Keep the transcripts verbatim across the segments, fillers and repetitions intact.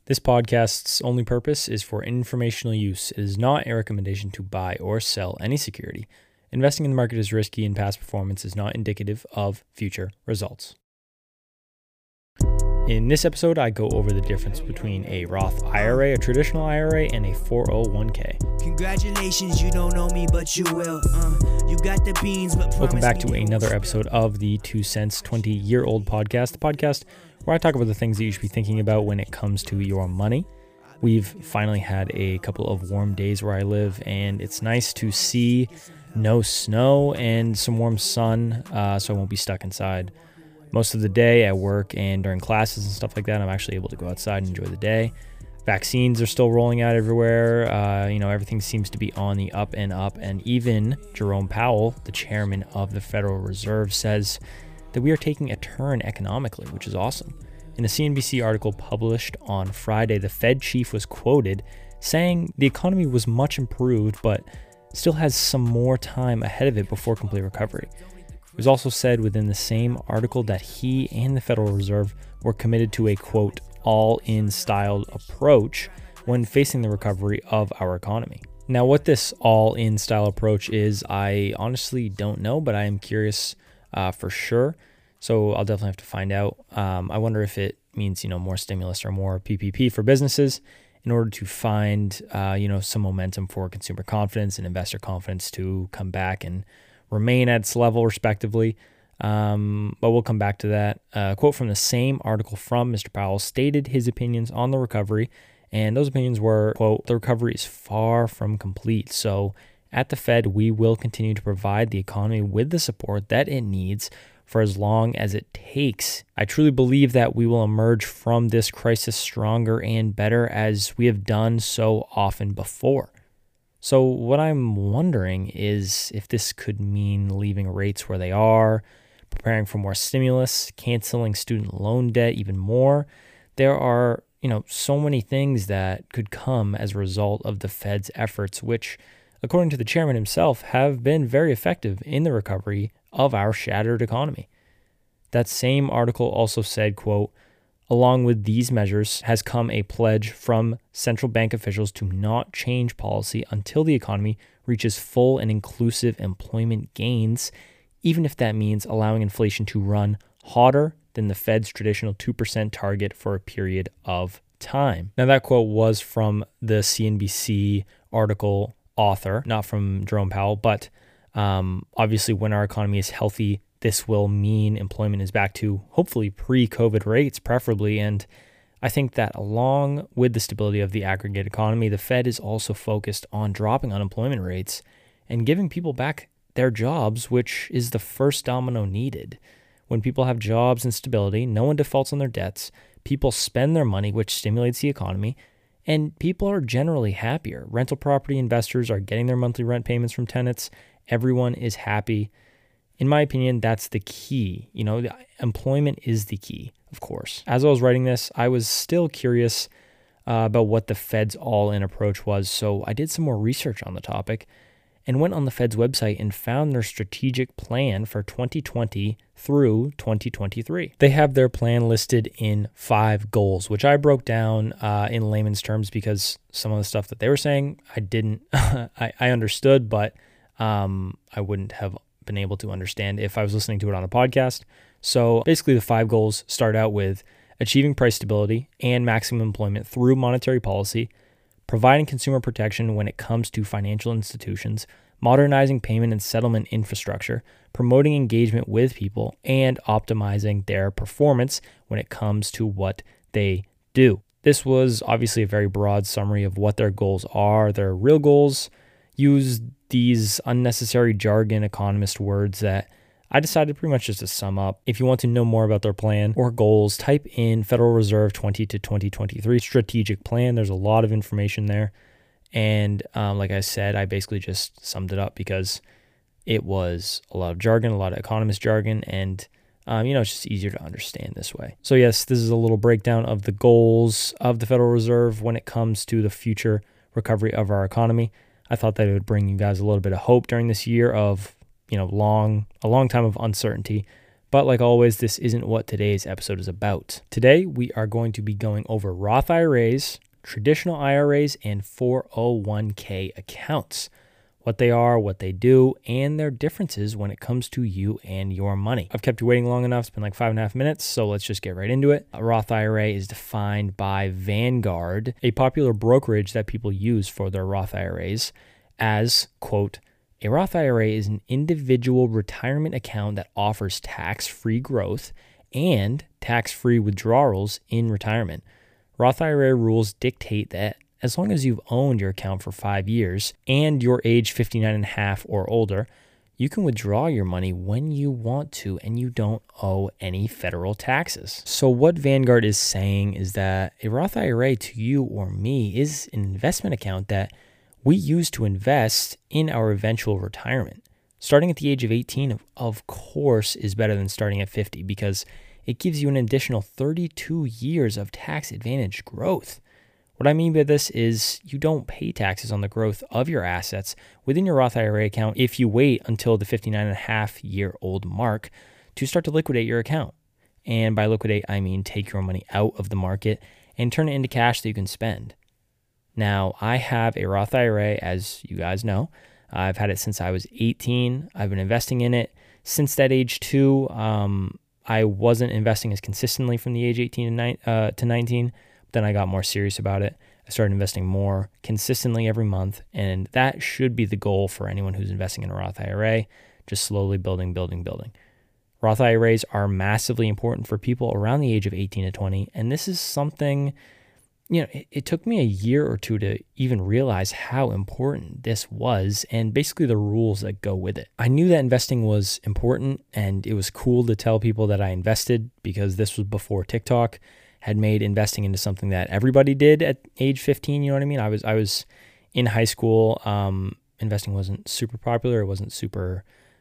This podcast's only purpose is for informational use. It is not a recommendation to buy or sell any security. Investing in the market is risky and past performance is not indicative of future results. In this episode, I go over the difference between a Roth I R A, a traditional I R A, and a four oh one k. Congratulations, you don't know me, but you will. Uh, you got the beans, but welcome back to another episode of the Two Cents twenty-year-old podcast, the podcast where I talk about the things that you should be thinking about when it comes to your money. We've finally had a couple of warm days where I live, and it's nice to see no snow and some warm sun, uh, so I won't be stuck inside most of the day at work and during classes and stuff like that. I'm actually able to go outside and enjoy the day. Vaccines are still rolling out everywhere. Uh, you know, everything seems to be on the up and up. And even Jerome Powell, the chairman of the Federal Reserve, says that we are taking a turn economically, which is awesome. In a C N B C article published on Friday, the Fed chief was quoted saying the economy was much improved, but still has some more time ahead of it before complete recovery. It was also said within the same article that he and the Federal Reserve were committed to a, quote, all-in style approach when facing the recovery of our economy. Now, what this all-in style approach is, I honestly don't know, but I am curious uh, for sure. So I'll definitely have to find out. Um, I wonder if it means, you know, more stimulus or more P P P for businesses in order to find, uh, you know, some momentum for consumer confidence and investor confidence to come back and remain at its level respectively. Um, but we'll come back to that. Uh, a quote from the same article from Mister Powell stated his opinions on the recovery, and those opinions were, quote, the recovery is far from complete. So at the Fed, we will continue to provide the economy with the support that it needs for as long as it takes. I truly believe that we will emerge from this crisis stronger and better as we have done so often before. So what I'm wondering is if this could mean leaving rates where they are, preparing for more stimulus, canceling student loan debt even more. There are, you know, so many things that could come as a result of the Fed's efforts, which, according to the chairman himself, have been very effective in the recovery of our shattered economy. That same article also said, quote, along with these measures has come a pledge from central bank officials to not change policy until the economy reaches full and inclusive employment gains, even if that means allowing inflation to run hotter than the Fed's traditional two percent target for a period of time. Now, that quote was from the C N B C article author, not from Jerome Powell, but um, obviously when our economy is healthy, this will mean employment is back to hopefully pre-COVID rates, preferably. And I think that along with the stability of the aggregate economy, the Fed is also focused on dropping unemployment rates and giving people back their jobs, which is the first domino needed. When people have jobs and stability, no one defaults on their debts, people spend their money, which stimulates the economy, and people are generally happier. Rental property investors are getting their monthly rent payments from tenants. Everyone is happy. In my opinion, that's the key. You know, employment is the key, of course. As I was writing this, I was still curious uh, about what the Fed's all-in approach was, so I did some more research on the topic and went on the Fed's website and found their strategic plan for twenty twenty through twenty twenty-three. They have their plan listed in five goals, which I broke down uh, in layman's terms because some of the stuff that they were saying, I didn't, I, I understood, but um, I wouldn't have been able to understand if I was listening to it on a podcast. So basically the five goals start out with achieving price stability and maximum employment through monetary policy, providing consumer protection when it comes to financial institutions, modernizing payment and settlement infrastructure, promoting engagement with people, and optimizing their performance when it comes to what they do. This was obviously a very broad summary of what their goals are. Their real goals use these unnecessary jargon economist words that I decided pretty much just to sum up. If you want to know more about their plan or goals, type in Federal Reserve twenty to twenty twenty-three strategic plan. There's a lot of information there. And um, like I said, I basically just summed it up because it was a lot of jargon, a lot of economist jargon, and um, you know, it's just easier to understand this way. So yes, this is a little breakdown of the goals of the Federal Reserve when it comes to the future recovery of our economy. I thought that it would bring you guys a little bit of hope during this year of, you know, long, a long time of uncertainty, But like always, this isn't what today's episode is about. Today, we are going to be going over Roth I R As, traditional I R As, and four oh one k accounts. What they are, what they do, and their differences when it comes to you and your money. I've kept you waiting long enough. It's been like five and a half minutes, so let's just get right into it. A Roth I R A is defined by Vanguard, a popular brokerage that people use for their Roth I R As, as, quote, a Roth I R A is an individual retirement account that offers tax-free growth and tax-free withdrawals in retirement. Roth I R A rules dictate that as long as you've owned your account for five years and you're age fifty-nine and a half or older, you can withdraw your money when you want to and you don't owe any federal taxes. So what Vanguard is saying is that a Roth I R A to you or me is an investment account that we use to invest in our eventual retirement. Starting at the age of eighteen, of, of course, is better than starting at fifty because it gives you an additional thirty-two years of tax advantage growth. What I mean by this is you don't pay taxes on the growth of your assets within your Roth I R A account if you wait until the fifty-nine and a half year old mark to start to liquidate your account. And by liquidate, I mean take your money out of the market and turn it into cash that you can spend. Now, I have a Roth I R A, as you guys know. I've had it since I was eighteen. I've been investing in it since that age too. Um, I wasn't investing as consistently from the age eighteen to nineteen. Then I got more serious about it. I started investing more consistently every month, and that should be the goal for anyone who's investing in a Roth I R A, just slowly building, building, building. Roth I R As are massively important for people around the age of eighteen to twenty, and this is something, you know, it, it took me a year or two to even realize how important this was and basically the rules that go with it. I knew that investing was important, and it was cool to tell people that I invested because this was before TikTok had made investing into something that everybody did at age fifteen. You know what I mean? I was I was in high school. Um, investing wasn't super popular. It wasn't super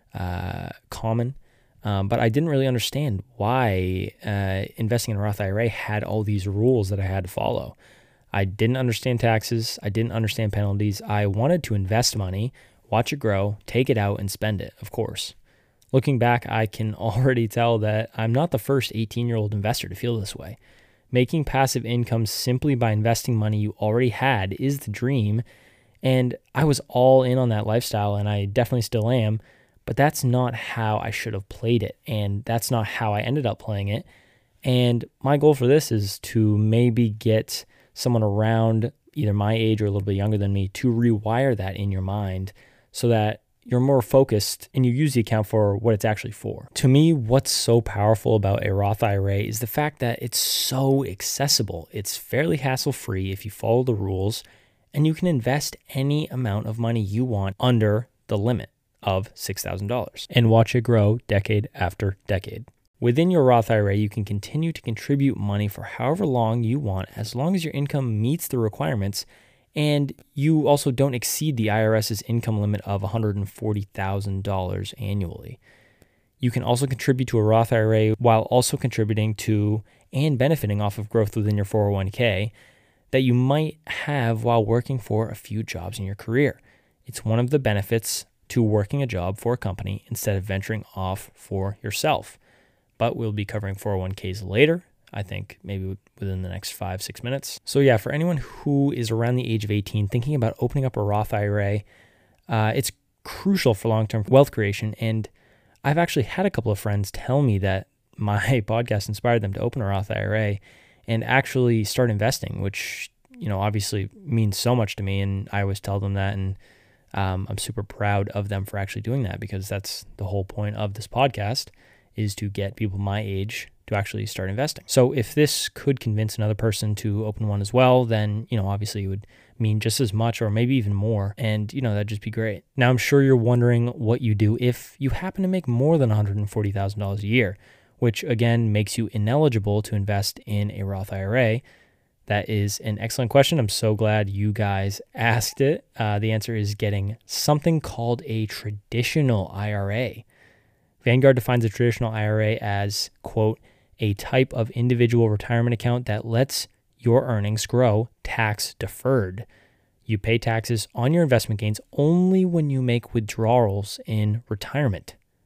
uh, common. Um, but I didn't really understand why uh, investing in a Roth I R A had all these rules that I had to follow. I didn't understand taxes. I didn't understand penalties. I wanted to invest money, watch it grow, take it out, and spend it, of course. Looking back, I can already tell that I'm not the first eighteen-year-old investor to feel this way. Making passive income simply by investing money you already had is the dream, and I was all in on that lifestyle, and I definitely still am, but that's not how I should have played it, and that's not how I ended up playing it. And my goal for this is to maybe get someone around either my age or a little bit younger than me to rewire that in your mind so that you're more focused and you use the account for what it's actually for. To me, what's so powerful about a Roth I R A is the fact that it's so accessible. It's fairly hassle-free if you follow the rules, and you can invest any amount of money you want under the limit of six thousand dollars and watch it grow decade after decade. Within your Roth I R A, you can continue to contribute money for however long you want, as long as your income meets the requirements and you also don't exceed the IRS's income limit of one hundred forty thousand dollars annually. You can also contribute to a Roth I R A while also contributing to and benefiting off of growth within your four oh one k that you might have while working for a few jobs in your career. It's one of the benefits to working a job for a company instead of venturing off for yourself. But we'll be covering four oh one k's later, I think maybe within the next five, six minutes. So yeah, for anyone who is around the age of eighteen thinking about opening up a Roth I R A, uh, it's crucial for long-term wealth creation. And I've actually had a couple of friends tell me that my podcast inspired them to open a Roth I R A and actually start investing, which, you know, obviously means so much to me. And I always tell them that. And um, I'm super proud of them for actually doing that, because that's the whole point of this podcast, is to get people my age to actually start investing. So if this could convince another person to open one as well, then, you know, obviously it would mean just as much or maybe even more. And, you know, that'd just be great. Now, I'm sure you're wondering what you do if you happen to make more than one hundred forty thousand dollars a year, which again makes you ineligible to invest in a Roth I R A. That is an excellent question. I'm so glad you guys asked it. Uh, the answer is getting something called a traditional I R A. Vanguard defines a traditional I R A as, quote, a type of individual retirement account that lets your earnings grow tax deferred. You pay taxes on your investment gains only when you make withdrawals in retirement.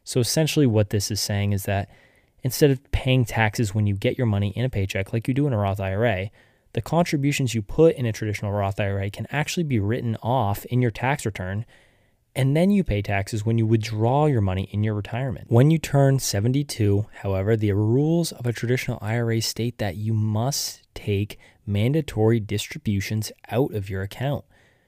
So essentially what this is saying is that instead of paying taxes when you get your money in a paycheck like you do in a Roth I R A, the contributions you put in a traditional Roth I R A can actually be written off in your tax return, and then you pay taxes when you withdraw your money in your retirement. When you turn seventy-two, however, the rules of a traditional I R A state that you must take mandatory distributions out of your account.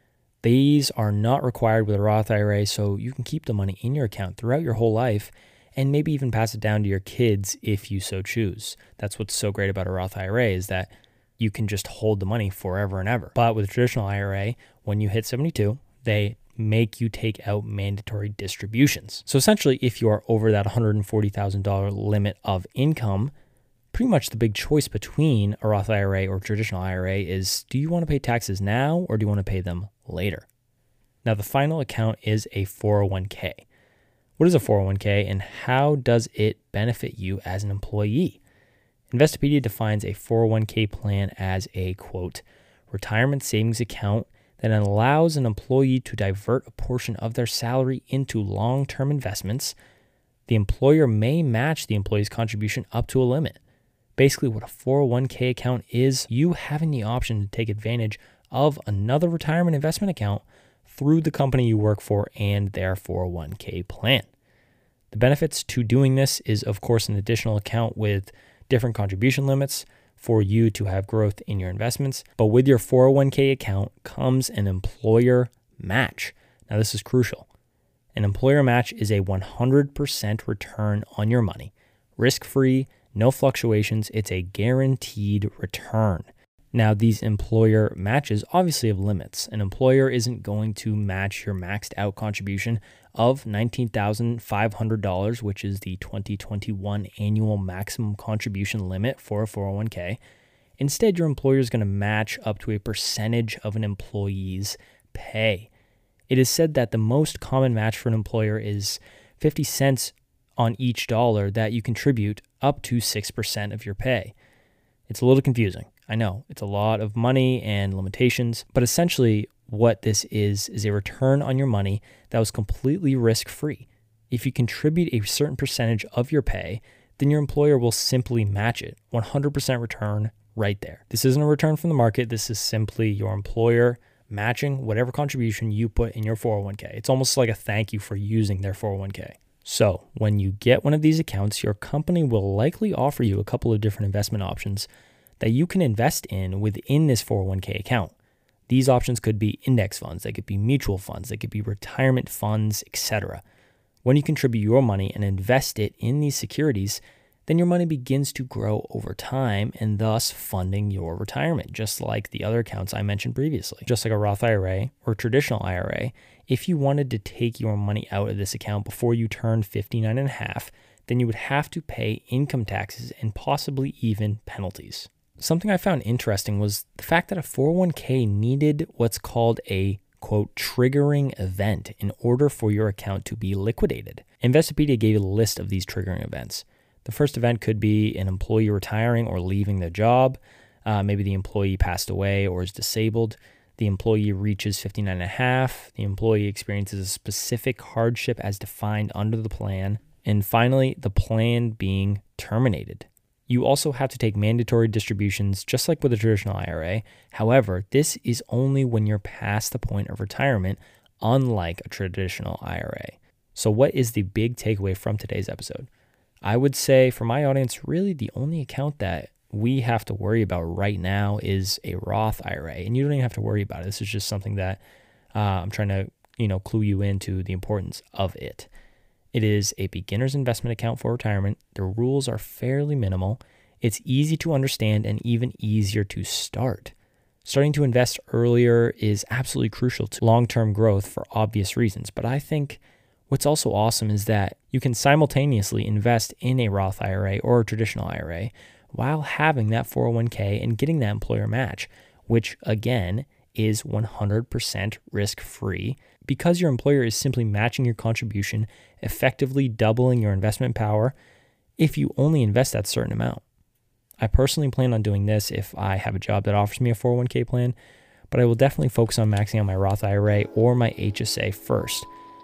These are not required with a Roth I R A, so you can keep the money in your account throughout your whole life and maybe even pass it down to your kids if you so choose. That's what's so great about a Roth I R A, is that you can just hold the money forever and ever. But with a traditional I R A, when you hit seventy-two, they make you take out mandatory distributions. So essentially, if you are over that one hundred forty thousand dollars limit of income, pretty much the big choice between a Roth I R A or traditional I R A is, do you want to pay taxes now or do you want to pay them later? Now, the final account is a four oh one k. What is a four oh one k and how does it benefit you as an employee? Investopedia defines a four oh one k plan as a, quote, retirement savings account that allows an employee to divert a portion of their salary into long-term investments. The employer may match the employee's contribution up to a limit. Basically, what a four oh one k account is, you having the option to take advantage of another retirement investment account through the company you work for and their four oh one k plan. The benefits to doing this is, of course, an additional account with different contribution limits for you to have growth in your investments. But with your four oh one k account comes an employer match. Now, this is crucial. An employer match is a one hundred percent return on your money. Risk-free, no fluctuations. It's a guaranteed return. Now, these employer matches obviously have limits. An employer isn't going to match your maxed out contribution of nineteen thousand five hundred dollars, which is the twenty twenty-one annual maximum contribution limit for a four oh one k. Instead, your employer is going to match up to a percentage of an employee's pay. It is said that the most common match for an employer is fifty cents on each dollar that you contribute, up to six percent of your pay. It's a little confusing. I know it's a lot of money and limitations, but essentially what this is, is a return on your money that was completely risk-free. If you contribute a certain percentage of your pay, then your employer will simply match it. one hundred percent return right there. This isn't a return from the market. This is simply your employer matching whatever contribution you put in your four oh one k. It's almost like a thank you for using their four oh one k. So when you get one of these accounts, your company will likely offer you a couple of different investment options that you can invest in within this four oh one k account. These options could be index funds, they could be mutual funds, they could be retirement funds, et cetera. When you contribute your money and invest it in these securities, then your money begins to grow over time and thus funding your retirement, just like the other accounts I mentioned previously. Just like a Roth I R A or traditional I R A, if you wanted to take your money out of this account before you turn fifty-nine and a half, then you would have to pay income taxes and possibly even penalties. Something I found interesting was the fact that a four oh one k needed what's called a, quote, triggering event in order for your account to be liquidated. Investopedia gave a list of these triggering events. The first event could be an employee retiring or leaving their job. Uh, maybe the employee passed away or is disabled. The employee reaches fifty-nine and a half. The employee experiences a specific hardship as defined under the plan. And finally, the plan being terminated. You also have to take mandatory distributions just like with a traditional I R A. However, this is only when you're past the point of retirement, unlike a traditional I R A. So what is the big takeaway from today's episode? I would say for my audience, really the only account that we have to worry about right now is a Roth I R A. And you don't even have to worry about it. This is just something that uh, I'm trying to, you know, clue you into the importance of it. It is a beginner's investment account for retirement. The rules are fairly minimal. It's easy to understand and even easier to start. Starting to invest earlier is absolutely crucial to long-term growth for obvious reasons. But I think what's also awesome is that you can simultaneously invest in a Roth I R A or a traditional I R A while having that four oh one k and getting that employer match, which again is one hundred percent risk-free because your employer is simply matching your contribution, effectively doubling your investment power if you only invest that certain amount. I personally plan on doing this if I have a job that offers me a four oh one k plan, but I will definitely focus on maxing out my Roth I R A or my H S A first.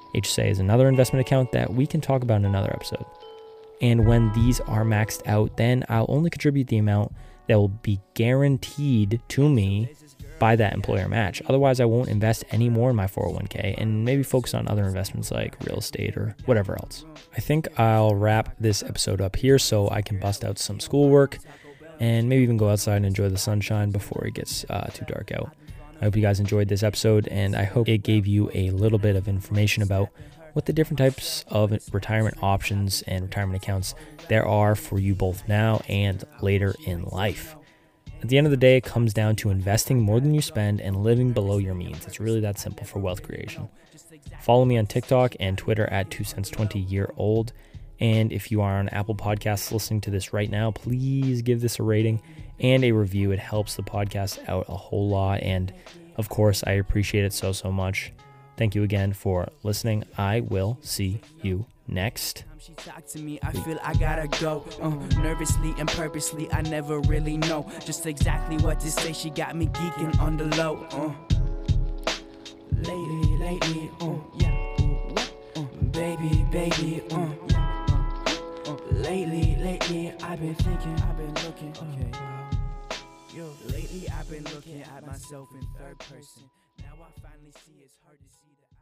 H S A is another investment account that we can talk about in another episode. And when these are maxed out, then I'll only contribute the amount that will be guaranteed to me by that employer match. Otherwise, I won't invest any more in my four oh one k and maybe focus on other investments like real estate or whatever else. I think I'll wrap this episode up here so I can bust out some schoolwork and maybe even go outside and enjoy the sunshine before it gets uh, too dark out. I hope you guys enjoyed this episode, and I hope it gave you a little bit of information about what the different types of retirement options and retirement accounts there are for you both now and later in life. At the end of the day, it comes down to investing more than you spend and living below your means. It's really that simple for wealth creation. Follow me on TikTok and Twitter at two cents twenty year old. And if you are on Apple Podcasts listening to this right now, please give this a rating and a review. It helps the podcast out a whole lot. And of course, I appreciate it so, so much. Thank you again for listening. I will see you next. She talked to me, I feel I gotta go. Uh, nervously and purposely, I never really know just exactly what to say. She got me geeking on the low. Uh, lately, lately, uh, yeah. Uh, baby, baby, uh, yeah. Uh, uh, lately, lately, I've been thinking, I've been looking. Okay. Yo, lately, I've been looking at myself in third person. Now I finally see it's hard to see that.